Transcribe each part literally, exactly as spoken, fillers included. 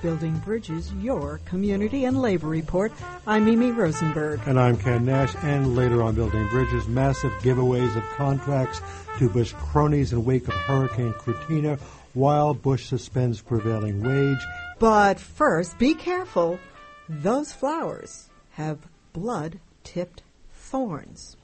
Building Bridges, your community and labor report. I'm Mimi Rosenberg. And I'm Ken Nash. And later on Building Bridges, massive giveaways of contracts to Bush cronies in wake of Hurricane Katrina while Bush suspends prevailing wage. But first, be careful. Those flowers have blood-tipped thorns.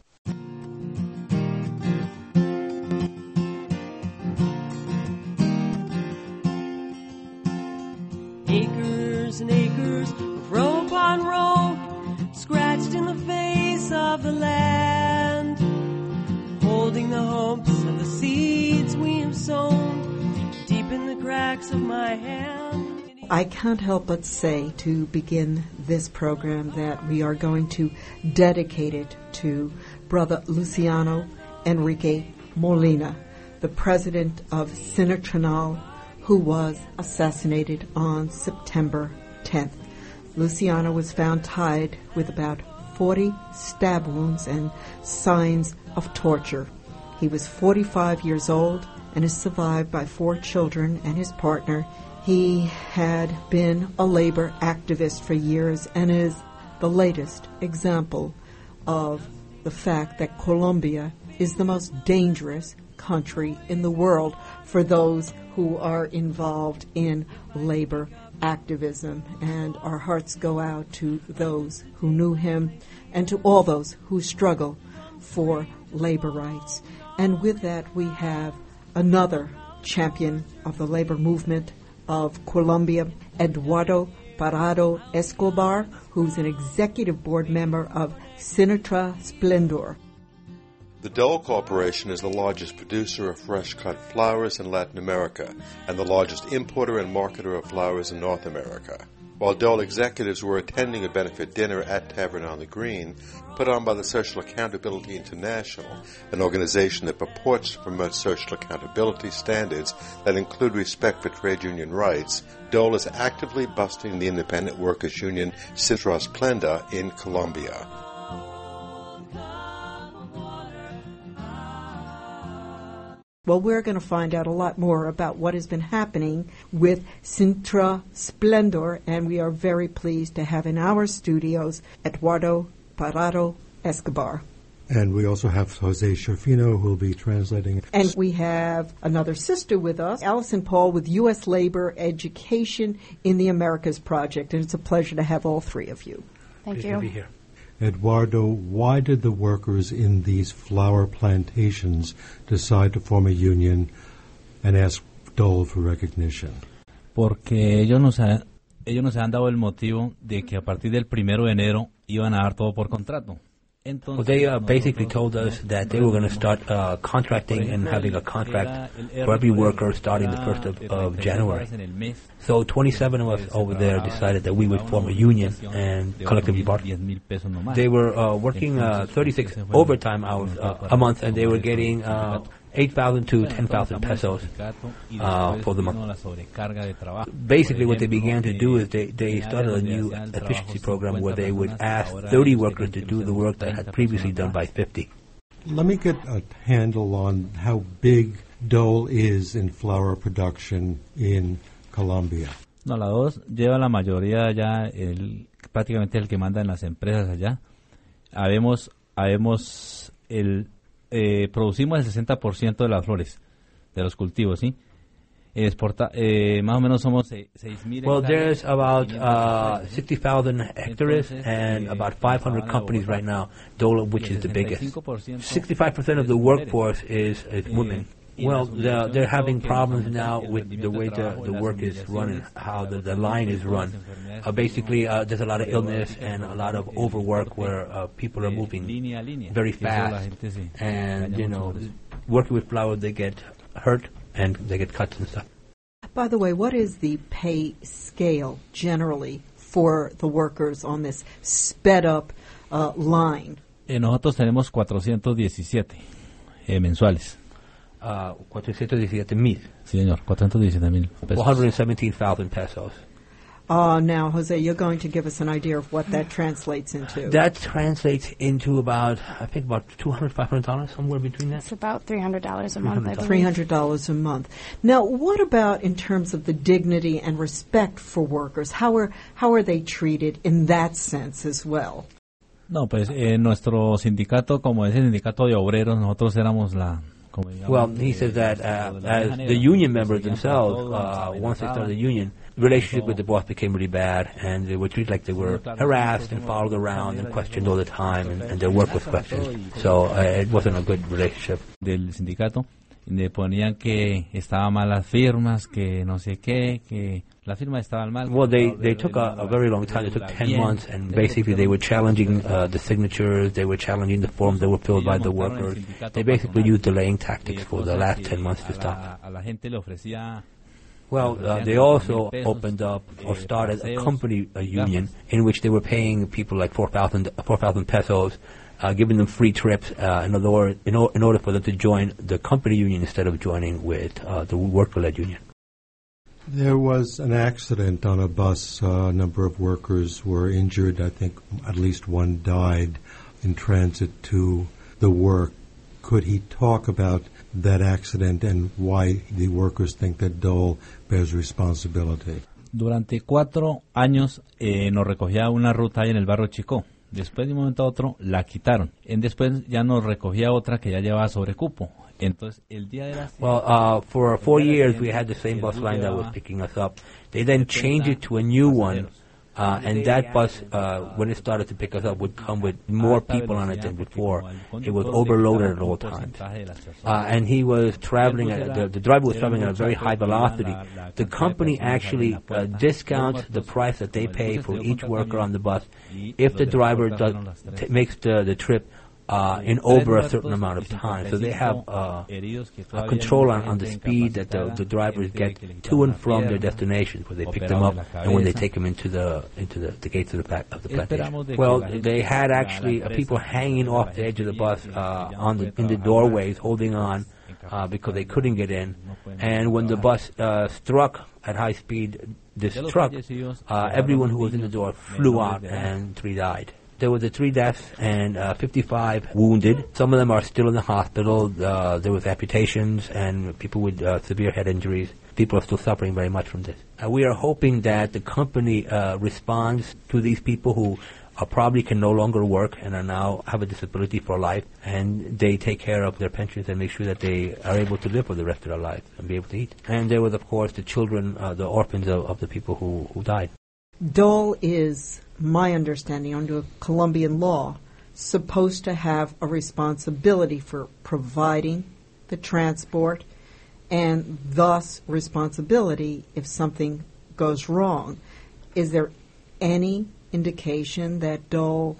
Acres and acres of rope on rope, scratched in the face of the land, holding the hopes of the seeds we have sown deep in the cracks of my hand. I can't help but say to begin this program that we are going to dedicate it to Brother Luciano Enrique Molina, the president of Sinatronal, who was assassinated on September tenth. Luciano was found tied with about forty stab wounds and signs of torture. He was forty-five years old and is survived by four children and his partner. He had been a labor activist for years and is the latest example of the fact that Colombia is the most dangerous country in the world for those who are involved in labor activism. And our hearts go out to those who knew him and to all those who struggle for labor rights. And with that, we have another champion of the labor movement of Colombia, Eduardo Parado Escobar, who's an executive board member of Sinatra Splendor. The Dole Corporation is the largest producer of fresh-cut flowers in Latin America and the largest importer and marketer of flowers in North America. While Dole executives were attending a benefit dinner at Tavern on the Green, put on by the Social Accountability International, an organization that purports to promote social accountability standards that include respect for trade union rights, Dole is actively busting the independent workers' union Sinatra Splendor in Colombia. Well, we're going to find out a lot more about what has been happening with Sinatra Splendor, and we are very pleased to have in our studios Eduardo Parado Escobar. And we also have Jose Sherfino, who will be translating. And we have another sister with us, Allison Paul, with U S Labor Education in the Americas Project. And it's a pleasure to have all three of you. Thank Pleased you. to be here. Eduardo, why did the workers in these flower plantations decide to form a union and ask Dole for recognition? Porque ellos nos, ha, ellos nos han dado el motivo de que a partir del primero de enero iban a dar todo por contrato. Well, they uh, basically told us that they were going to start uh, contracting and having a contract for every worker starting the first of, of January. So twenty-seven of us over there decided that we would form a union and collectively bargain. They were uh, working uh, thirty-six overtime hours uh, a month, and they were getting uh, eight thousand to ten thousand pesos uh, for the month. Basically, what they began to do is they, they started a new efficiency program where they would ask thirty workers to do the work that had previously done by fifty. Let me get a handle on how big Dole is in flower production in Colombia. No, la dos lleva la mayoría allá, el, prácticamente el que manda en las empresas allá. Habemos, habemos el... Eh, producimos el sesenta por ciento de las flores, de los cultivos, ¿sí? Exporta, eh, más o menos somos seis mil. Well, there's about uh, sixty thousand hectares and about five hundred companies right now, Dole, which is the biggest. sixty-five percent of the workforce is, is women. Well, they're, they're having problems now with the way the, the work is run, how the, the line is run. Uh, basically, uh, there's a lot of illness and a lot of overwork where uh, people are moving very fast. And, you know, working with flowers, they get hurt and they get cuts and stuff. By the way, what is the pay scale generally for the workers on this sped-up uh, line? Eh, nosotros tenemos cuatrocientos diecisiete eh, mensuales. Uh, cuatrocientos diecisiete mil. Sí, señor, cuatrocientos diecisiete mil pesos. one hundred seventeen thousand pesos. Uh, now, Jose, you're going to give us an idea of what that translates into. That translates into about, I think, about two hundred dollars, five hundred dollars, somewhere between that. It's about three hundred dollars a month, I believe. three hundred dollars a month. Now, what about in terms of the dignity and respect for workers? How are, how are they treated in that sense as well? No, pues eh, nuestro sindicato, como es el sindicato de obreros, nosotros éramos la... Well, he says that uh, as the union members themselves, uh, once they started the union, the relationship with the boss became really bad, and they were treated like they were harassed and followed around and questioned all the time, and, and their work was questioned. So uh, it wasn't a good relationship. Del sindicato, le ponían que estaba mal las firmas, que no sé qué, que las firmas estaban mal. Well, they, they took a, a very long time. They took ten months, and basically they were challenging uh, the signatures, they were challenging the forms that were filled by the workers. They basically used delaying tactics for the last ten months to stop. Well, uh, they also opened up or started a company a union in which they were paying people like four thousand pesos, uh, giving them free trips uh, in, other, in, o- in order for them to join the company union instead of joining with uh, the worker-led union. There was an accident on a bus. Uh, a number of workers were injured. I think at least one died in transit to the work. Could he talk about that accident and why the workers think that Dole bears responsibility? Durante cuatro años eh, nos recogía una ruta ahí en el barrio Chicó. Después de un momento a otro la quitaron. En después ya nos recogía otra que ya llevaba sobrecupo. Entonces, el día de la... Well, uh, for four years we had the same bus line that was picking us up. They then changed it to a new one, uh, and that bus, uh, when it started to pick us up, would come with more people on it than before. It was overloaded at all times. Uh, and he was traveling, at, the, the driver was traveling at a very high velocity. The company actually uh, discounts the price that they pay for each worker on the bus if the driver does, t- makes the, the trip Uh, in over a certain amount of time. So they have uh, a control on, on the speed that the, the drivers get to and from their destinations, where they pick them up and when they take them into the into the, the gates of the back of the plantation. Well, they had actually uh, people hanging off the edge of the bus uh, on the in the doorways, holding on uh, because they couldn't get in. And when the bus uh, struck at high speed, this truck, uh, everyone who was in the door flew out and three died. There were the three deaths and uh, fifty-five wounded. Some of them are still in the hospital. Uh, there was amputations and people with uh, severe head injuries. People are still suffering very much from this. Uh, we are hoping that the company uh, responds to these people who uh, probably can no longer work and are now have a disability for life, and they take care of their pensions and make sure that they are able to live for the rest of their life and be able to eat. And there was, of course, the children, uh, the orphans of, of the people who, who died. Dole is, my understanding, under Colombian law, supposed to have a responsibility for providing the transport and thus responsibility if something goes wrong. Is there any indication that Dole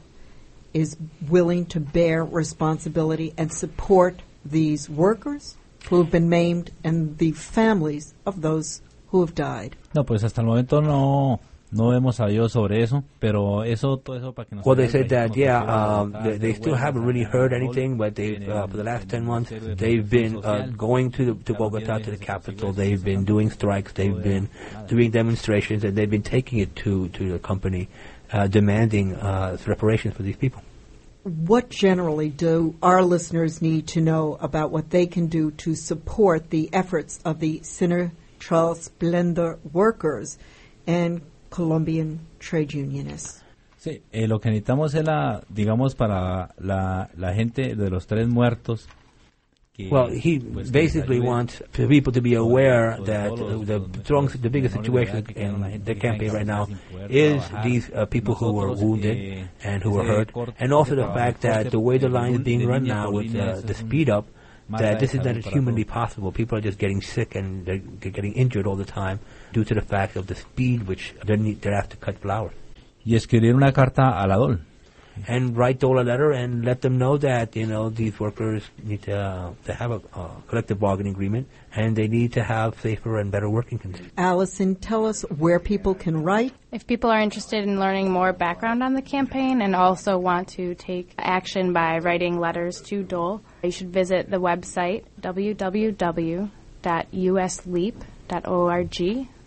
is willing to bear responsibility and support these workers who have been maimed and the families of those who have died? No, pues hasta el momento no... No hemos sabido sobre eso, pero eso, todo eso para que nos... Well, they said that, yeah, um, they, they still haven't really heard anything, but they, uh, for the last ten months, they've been uh, going to, the, to Bogota, to the capital, they've been doing strikes, they've been doing demonstrations, and they've been taking it to, to the company, uh, demanding uh, reparations for these people. What generally do our listeners need to know about what they can do to support the efforts of the Sinatra Splendor workers and Colombian trade unionists? Sí, eh, lo que necesitamos es la, digamos, para la, la gente de los tres muertos. Que, well, he pues, basically wants people to be aware that uh, the strong, the biggest situation in the campaign right now is these uh, people who were wounded and who were hurt, and also the fact that the way the line is being run now with uh, the speed up, that this is not humanly possible. People are just getting sick and they're, they're getting injured all the time due to the fact of the speed which they need, they have to cut flowers. Y escribir una carta a la Dole. And write Dole a letter and let them know that, you know, these workers need to, uh, to have a uh, collective bargaining agreement and they need to have safer and better working conditions. Allison, tell us where people can write. If people are interested in learning more background on the campaign and also want to take action by writing letters to Dole, you should visit the website w w w dot u s leap dot org.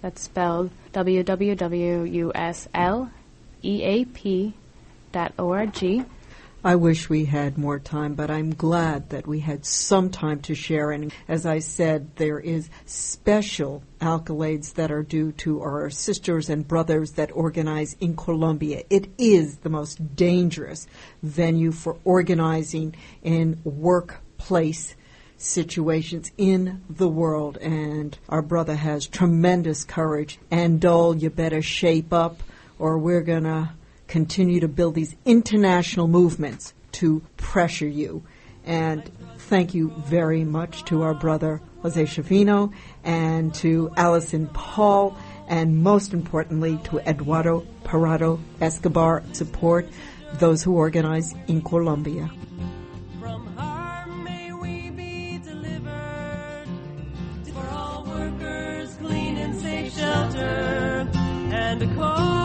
That's spelled w w w dot u s l e a p dot org. I wish we had more time, but I'm glad that we had some time to share. And as I said, there is special accolades that are due to our sisters and brothers that organize in Colombia. It is the most dangerous venue for organizing in workplace situations in the world. And our brother has tremendous courage. And Dole, you better shape up, or we're going to continue to build these international movements to pressure you. And thank you very much to our brother Jose Chavino and to Allison Paul, and most importantly to Eduardo Parado Escobar. Support those who organize in Colombia. From harm may we be delivered, for all workers clean and safe shelter, and a cold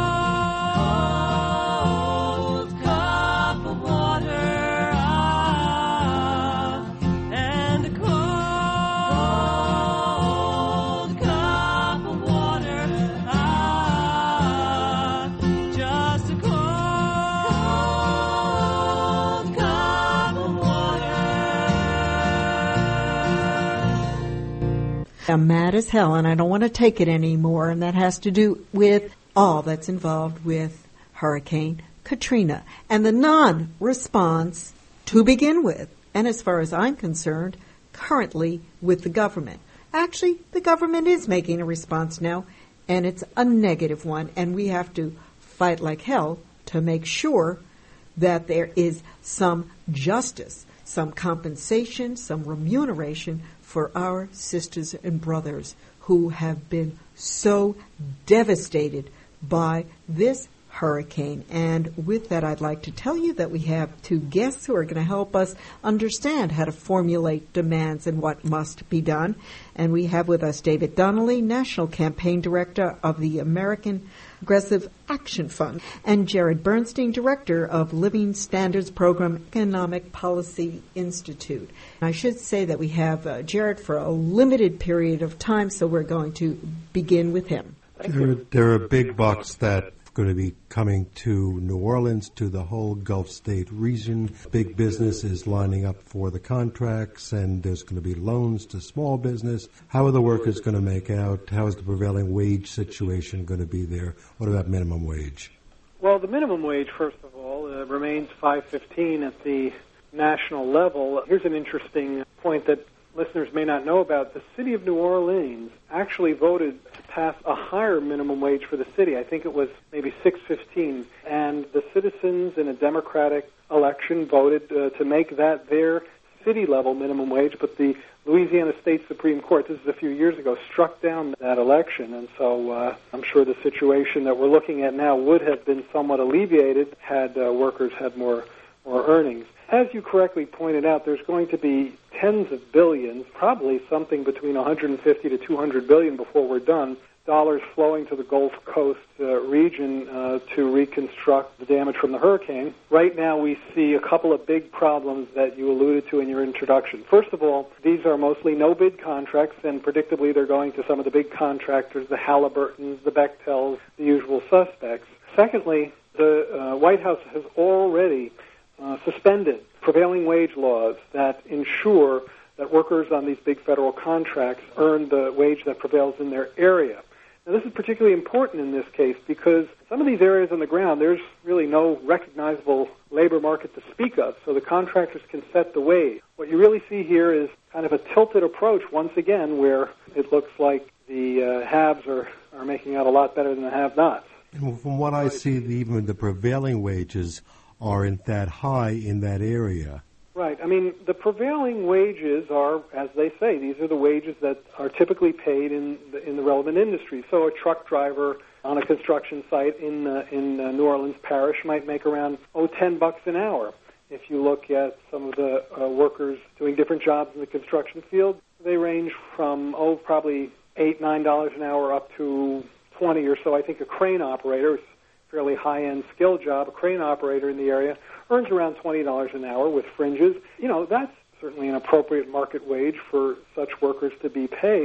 I'm mad as hell, and I don't want to take it anymore, and that has to do with all that's involved with Hurricane Katrina and the non-response to begin with, and as far as I'm concerned, currently with the government. Actually, the government is making a response now, and it's a negative one, and we have to fight like hell to make sure that there is some justice, some compensation, some remuneration for our sisters and brothers who have been so devastated by this hurricane. And with that, I'd like to tell you that we have two guests who are going to help us understand how to formulate demands and what must be done. And we have with us David Donnelly, National Campaign Director of the American Progressive Action Fund, and Jared Bernstein, Director of Living Standards Program Economic Policy Institute. I should say that we have uh, Jared for a limited period of time, so we're going to begin with him. There, there are big bucks that going to be coming to New Orleans, to the whole Gulf State region. Big business is lining up for the contracts, and there's going to be loans to small business. How are the workers going to make out? How is the prevailing wage situation going to be there? What about minimum wage? Well, the minimum wage, first of all, uh, remains five fifteen at the national level. Here's an interesting point that listeners may not know about. The city of New Orleans actually voted to pass a higher minimum wage for the city. I think it was maybe six fifteen. And the citizens in a Democratic election voted uh, to make that their city-level minimum wage, but the Louisiana State Supreme Court, this is a few years ago, struck down that election. And so uh, I'm sure the situation that we're looking at now would have been somewhat alleviated had uh, workers had more, more earnings. As you correctly pointed out, there's going to be tens of billions, probably something between one hundred fifty to two hundred billion before we're done, dollars flowing to the Gulf Coast uh, region uh, to reconstruct the damage from the hurricane. Right now we see a couple of big problems that you alluded to in your introduction. First of all, these are mostly no-bid contracts, and predictably they're going to some of the big contractors, the Halliburtons, the Bechtels, the usual suspects. Secondly, the uh, White House has already Uh, suspended prevailing wage laws that ensure that workers on these big federal contracts earn the wage that prevails in their area. Now, this is particularly important in this case because some of these areas on the ground, there's really no recognizable labor market to speak of, so the contractors can set the wage. What you really see here is kind of a tilted approach once again where it looks like the uh, haves are, are making out a lot better than the have-nots. And from what I see, even the prevailing wages aren't that high in that area. Right. I mean, the prevailing wages are, as they say, these are the wages that are typically paid in the, in the relevant industry. So a truck driver on a construction site in uh, in uh, New Orleans Parish might make around, oh, ten bucks an hour. If you look at some of the uh, workers doing different jobs in the construction field, they range from, oh, probably eight, nine dollars an hour up to twenty or so. I think a crane operator, fairly high-end skill job, a crane operator in the area, earns around twenty dollars an hour with fringes. You know, that's certainly an appropriate market wage for such workers to be paid.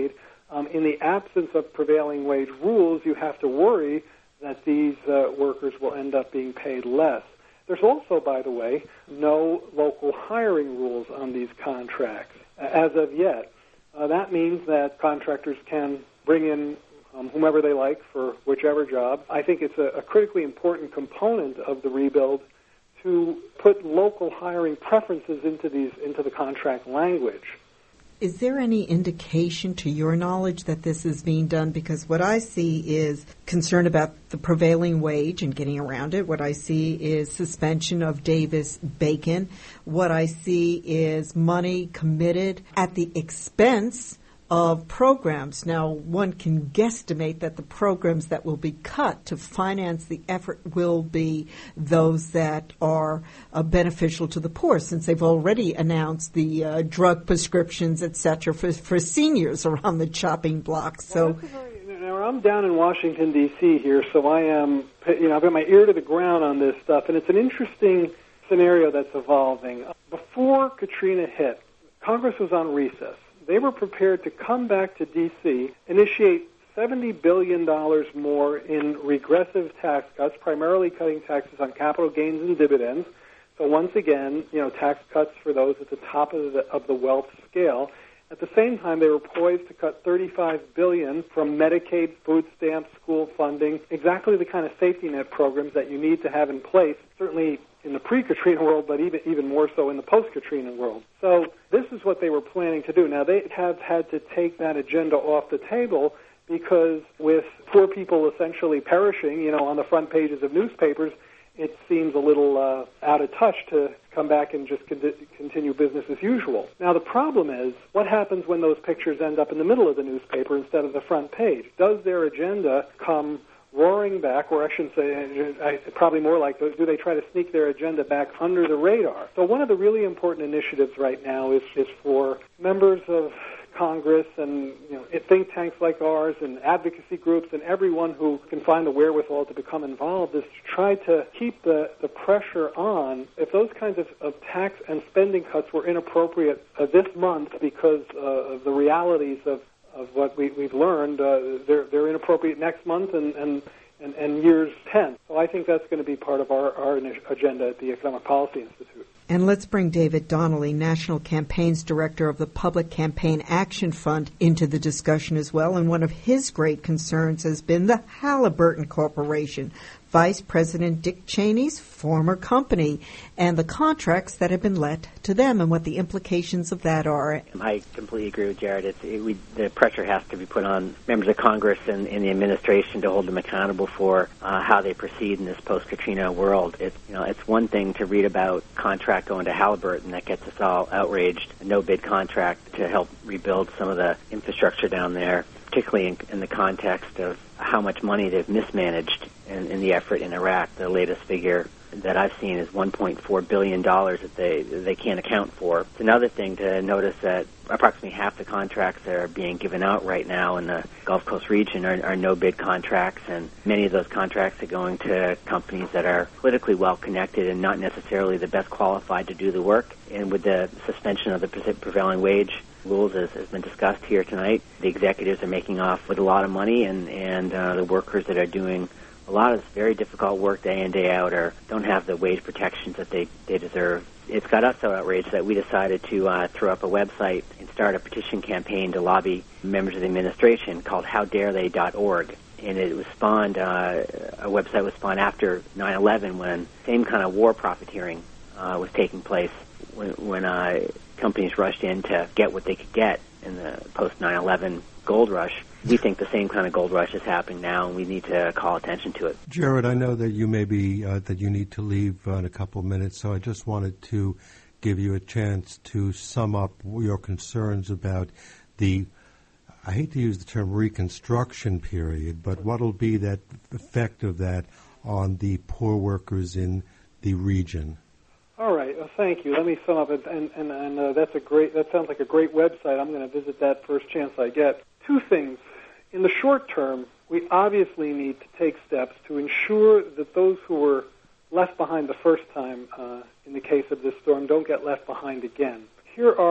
Um, in the absence of prevailing wage rules, you have to worry that these uh, workers will end up being paid less. There's also, by the way, no local hiring rules on these contracts uh, as of yet. Uh, that means that contractors can bring in um, whomever they like for whichever job. I think it's a, a critically important component of the rebuild to put local hiring preferences into these into the contract language. Is there any indication, to your knowledge, that this is being done? Because what I see is concern about the prevailing wage and getting around it. What I see is suspension of Davis-Bacon. What I see is money committed at the expense of programs. Now, one can guesstimate that the programs that will be cut to finance the effort will be those that are uh, beneficial to the poor, since they've already announced the uh, drug prescriptions, et cetera, for, for seniors around the chopping block. So, well, now, I'm down in Washington, D C here, so I am, you know, I've got my ear to the ground on this stuff, and it's an interesting scenario that's evolving. Before Katrina hit, Congress was on recess. They were prepared to come back to D C, initiate seventy billion dollars more in regressive tax cuts, primarily cutting taxes on capital gains and dividends. So once again, you know, tax cuts for those at the top of the, of the wealth scale. At the same time, they were poised to cut thirty-five billion dollars from Medicaid, food stamps, school funding, exactly the kind of safety net programs that you need to have in place, certainly in the pre-Katrina world, but even even more so in the post-Katrina world. So this is what they were planning to do. Now, they have had to take that agenda off the table because with poor people essentially perishing, you know, on the front pages of newspapers, it seems a little uh, out of touch to come back and just con- continue business as usual. Now, the problem is, what happens when those pictures end up in the middle of the newspaper instead of the front page? Does their agenda come roaring back, or I shouldn't say, I, probably more like, do they try to sneak their agenda back under the radar? So one of the really important initiatives right now is, is for members of Congress and, you know, think tanks like ours and advocacy groups and everyone who can find the wherewithal to become involved is to try to keep the, the pressure on. If those kinds of, of tax and spending cuts were inappropriate uh, this month because uh, of the realities of of what we, we've learned, uh, they're, they're inappropriate next month and, and, and, and years ten. So I think that's going to be part of our, our agenda at the Economic Policy Institute. And let's bring David Donnelly, National Campaigns Director of the Public Campaign Action Fund, into the discussion as well. And one of his great concerns has been the Halliburton Corporation, Vice President Dick Cheney's former company, and the contracts that have been let to them and what the implications of that are. I completely agree with Jared. It's, it, we, the pressure has to be put on members of Congress and, and the administration to hold them accountable for uh, how they proceed in this post-Katrina world. It's, you know, it's one thing to read about contract going to Halliburton that gets us all outraged, a no-bid contract to help rebuild some of the infrastructure down there, particularly in, in the context of how much money they've mismanaged in, in the effort in Iraq. The latest figure that I've seen is one point four billion dollars that they they can't account for. It's another thing to notice that approximately half the contracts that are being given out right now in the Gulf Coast region are, are no-bid contracts, and many of those contracts are going to companies that are politically well-connected and not necessarily the best qualified to do the work. And with the suspension of the prevailing wage rules, as has been discussed here tonight, the executives are making off with a lot of money, and, and uh, the workers that are doing a lot of very difficult work day in, day out or don't have the wage protections that they, they deserve. It's got us so outraged that we decided to uh, throw up a website and start a petition campaign to lobby members of the administration called how dare they dot org. And it was spawned, uh, a website was spawned after nine eleven when same kind of war profiteering uh, was taking place when, when uh, companies rushed in to get what they could get in the post nine eleven gold rush. We think the same kind of gold rush is happening now, and we need to call attention to it. Jared, I know that you may be uh, that you need to leave uh, in a couple of minutes, so I just wanted to give you a chance to sum up your concerns about the, I hate to use the term reconstruction period, but what will be that effect of that on the poor workers in the region? All right. Well, thank you. Let me sum up, and and, and, and uh, that's a great. That sounds like a great website. I'm going to visit that first chance I get. Two things. In the short term, we obviously need to take steps to ensure that those who were left behind the first time, uh, in the case of this storm, don't get left behind again. Here are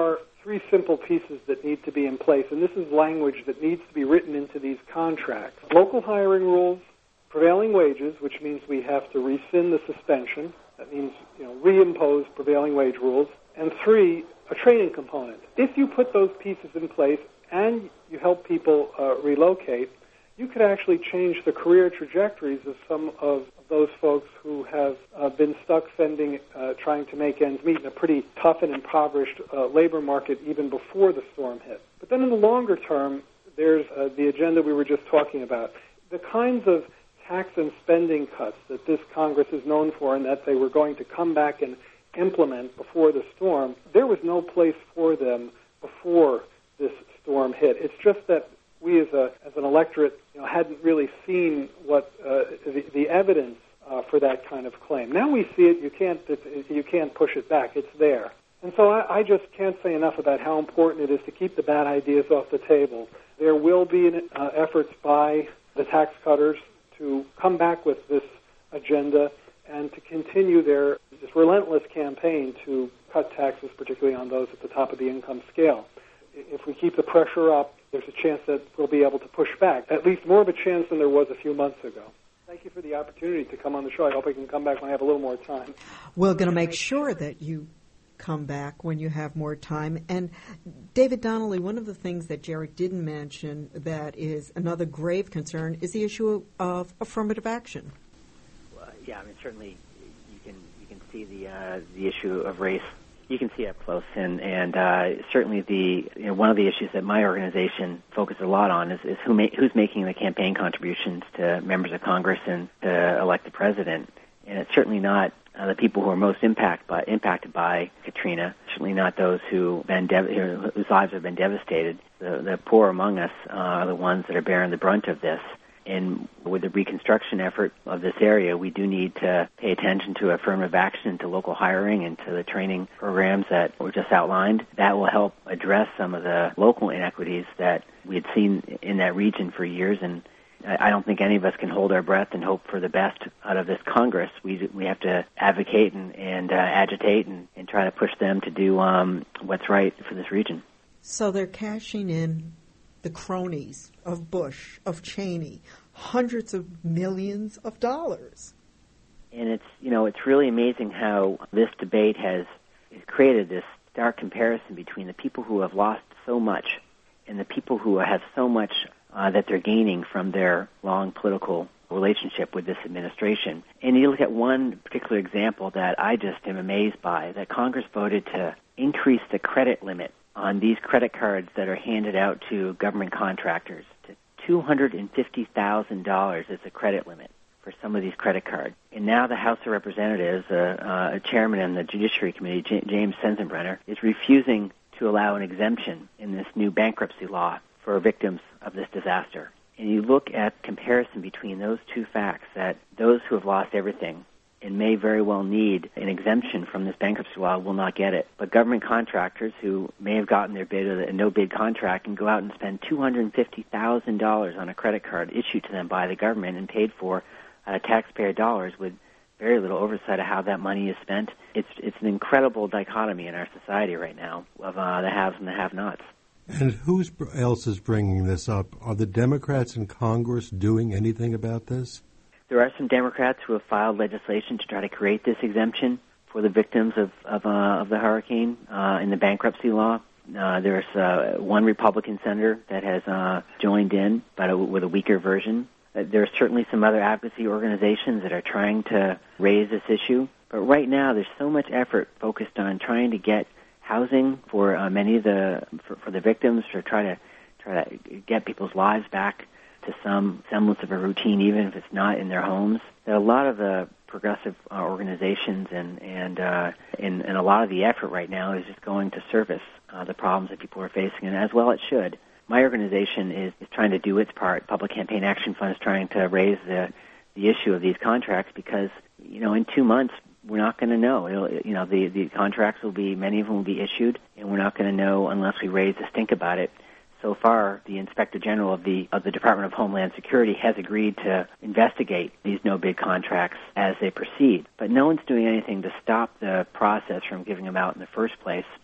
three simple pieces that need to be in place, and this is language that needs to be written into these contracts. Local hiring rules, prevailing wages, which means we have to rescind the suspension. That means, you know, reimpose prevailing wage rules. And three, a training component. If you put those pieces in place and you help people uh, relocate, you could actually change the career trajectories of some of those folks who have uh, been stuck fending, uh, trying to make ends meet in a pretty tough and impoverished uh, labor market even before the storm hit. But then in the longer term, there's uh, the agenda we were just talking about. The kinds of tax and spending cuts that this Congress is known for and that they were going to come back and implement before the storm, there was no place for them before this storm hit. It's just that we as a as an electorate, you know, hadn't really seen what uh, the, the evidence uh, for that kind of claim. Now we see it. You can't it, you can't push it back. It's there. And so I, I just can't say enough about how important it is to keep the bad ideas off the table. There will be an, uh, efforts by the tax cutters to come back with this agenda and to continue their this relentless campaign to cut taxes, particularly on those at the top of the income scale. If we keep the pressure up, there's a chance that we'll be able to push back, at least more of a chance than there was a few months ago. Thank you for the opportunity to come on the show. I hope I can come back when I have a little more time. We're going to make sure that you come back when you have more time. And David Donnelly, one of the things that Jared didn't mention that is another grave concern is the issue of affirmative action. Well, yeah, I mean, certainly you can you can see the uh, the issue of race. You can see up close, and and uh, certainly the you know, one of the issues that my organization focuses a lot on is, is who ma- who's making the campaign contributions to members of Congress and to elect the president. And it's certainly not uh, the people who are most impact by, impacted by Katrina. Certainly not those who been dev- whose lives have been devastated. The, the poor among us uh, are the ones that are bearing the brunt of this. And with the reconstruction effort of this area, we do need to pay attention to affirmative action, to local hiring, and to the training programs that were just outlined. That will help address some of the local inequities that we had seen in that region for years. And I don't think any of us can hold our breath and hope for the best out of this Congress. We we have to advocate and, and uh, agitate and, and try to push them to do um, what's right for this region. So they're cashing in the cronies of Bush, of Cheney, hundreds of millions of dollars. And it's, you know, it's really amazing how this debate has created this stark comparison between the people who have lost so much and the people who have so much uh, that they're gaining from their long political relationship with this administration. And you look at one particular example that I just am amazed by, that Congress voted to increase the credit limit on these credit cards that are handed out to government contractors to two hundred fifty thousand dollars is the credit limit for some of these credit cards. And now the House of Representatives, uh, uh, a chairman in the Judiciary Committee, J- James Sensenbrenner, is refusing to allow an exemption in this new bankruptcy law for victims of this disaster. And you look at comparison between those two facts, that those who have lost everything and may very well need an exemption from this bankruptcy law will not get it. But government contractors who may have gotten their bid, a no-bid contract, can go out and spend two hundred fifty thousand dollars on a credit card issued to them by the government and paid for uh, taxpayer dollars with very little oversight of how that money is spent. It's it's an incredible dichotomy in our society right now of uh, the haves and the have-nots. And who else is bringing this up? Are the Democrats in Congress doing anything about this? There are some Democrats who have filed legislation to try to create this exemption for the victims of of, uh, of the hurricane uh, in the bankruptcy law. Uh, there's uh, one Republican senator that has uh, joined in, but a, with a weaker version. Uh, there are certainly some other advocacy organizations that are trying to raise this issue. But right now, there's so much effort focused on trying to get housing for uh, many of the for, for the victims, or try to try to get people's lives back to some semblance of a routine, even if it's not in their homes. There are a lot of the progressive uh, organizations and and, uh, and and a lot of the effort right now is just going to surface uh, the problems that people are facing, and as well it should. My organization is, is trying to do its part. Public Campaign Action Fund is trying to raise the the issue of these contracts because, you know, in two months we're not going to know. It'll, you know, the the contracts will be, many of them will be issued, and we're not going to know unless we raise the stink about it. So far, the Inspector General of the of the Department of Homeland Security has agreed to investigate these no-bid contracts as they proceed. But no one's doing anything to stop the process from giving them out in the first place.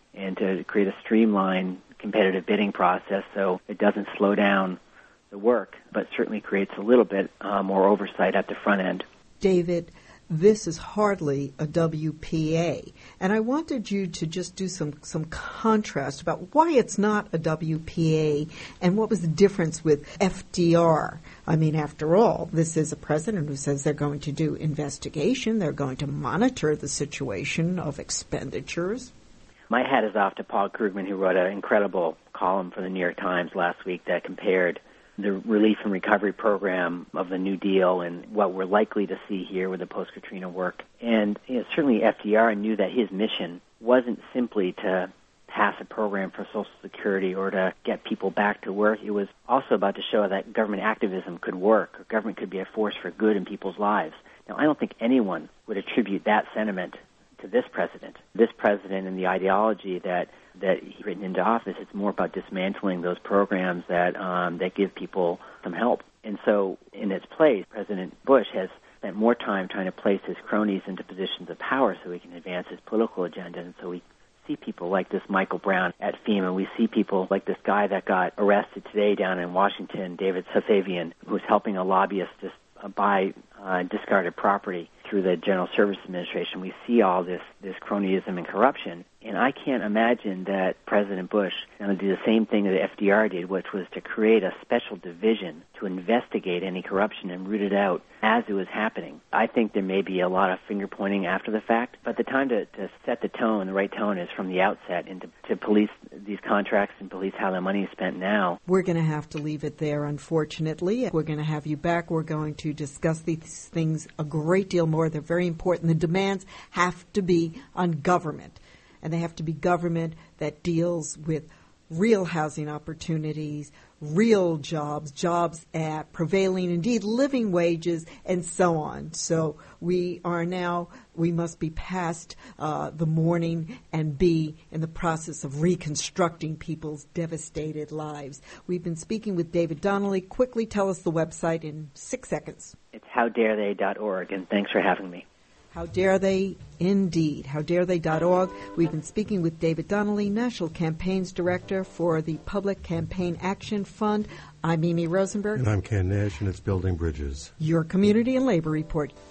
and to create a streamlined competitive bidding process so it doesn't slow down the work, but certainly creates a little bit uh, more oversight at the front end. David, this is hardly a W P A, and I wanted you to just do some, some contrast about why it's not a W P A and what was the difference with F D R. I mean, after all, this is a president who says they're going to do investigation, they're going to monitor the situation of expenditures. My hat is off to Paul Krugman, who wrote an incredible column for the New York Times last week that compared the relief and recovery program of the New Deal and what we're likely to see here with the post-Katrina work. And you know, certainly F D R knew that his mission wasn't simply to pass a program for Social Security or to get people back to work. It was also about to show that government activism could work, or government could be a force for good in people's lives. Now, I don't think anyone would attribute that sentiment to this president. This president and the ideology that that he's written into office, it's more about dismantling those programs that um, that give people some help. And so, in its place, President Bush has spent more time trying to place his cronies into positions of power so he can advance his political agenda. And so we see people like this Michael Brown at FEMA. We see people like this guy that got arrested today down in Washington, David Safavian, who's helping a lobbyist just uh, buy uh, discarded property through the General Services Administration. We see all this, this cronyism and corruption. And I can't imagine that President Bush is going to do the same thing that F D R did, which was to create a special division to investigate any corruption and root it out as it was happening. I think there may be a lot of finger-pointing after the fact, but the time to, to set the tone, the right tone, is from the outset, and to, to police these contracts and police how the money is spent now. We're going to have to leave it there, unfortunately. We're going to have you back. We're going to discuss these things a great deal more. They're very important. The demands have to be on government. And they have to be government that deals with real housing opportunities, real jobs, jobs at prevailing, indeed, living wages, and so on. So we are now, we must be past uh, the mourning and be in the process of reconstructing people's devastated lives. We've been speaking with David Donnelly. Quickly tell us the website in six seconds. It's how dare they dot org, and thanks for having me. How Dare They, indeed. how dare they dot org. We've been speaking with David Donnelly, National Campaigns Director for the Public Campaign Action Fund. I'm Mimi Rosenberg. And I'm Ken Nash, and it's Building Bridges. Your Community and Labor Report.